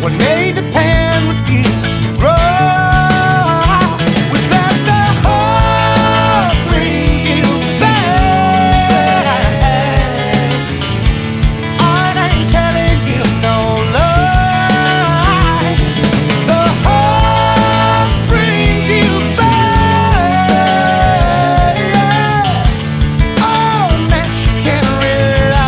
what made the pan refuse to grow was that the heart brings you back. I ain't telling you no lie. The heart brings you back. On that you can rely.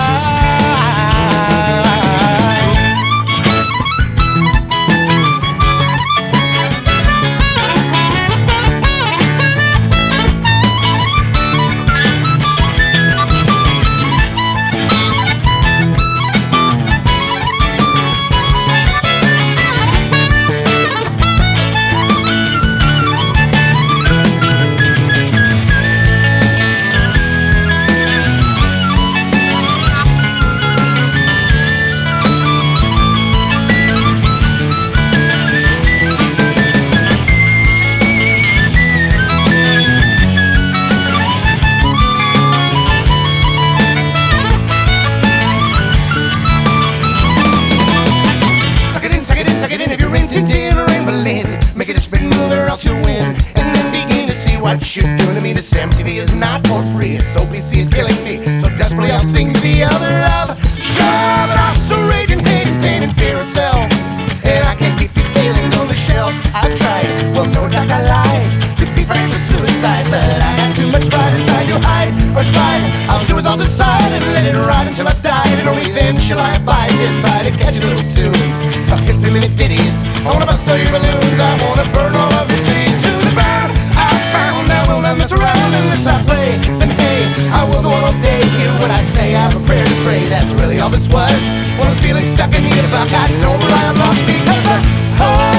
If you're in Tintin or in Berlin, make it a spin move or else you'll win. And then begin to see what you're doing to me. This MTV is not for free. It's so PC, it's killing me. So desperately I'll sing to the other love. Sure, but I'm so raging, hating, pain, and fear itself. And I can't keep these feelings on the shelf. I've tried, well no doubt I lied. Could be financial suicide, but I got too much pride inside to hide or slide. I'll do as I'll decide and let it ride until I've died. And only then shall I abide this try to catch little tunes of hit 3-minute ditties. I wanna bust all your balloons, I wanna burn all of your cities to the ground. I found I will not mess around unless I play. Then hey, I will go on all day here when I say I have a prayer to pray. That's really all this was. When I'm feeling stuck in need of luck, I don't rely on luck because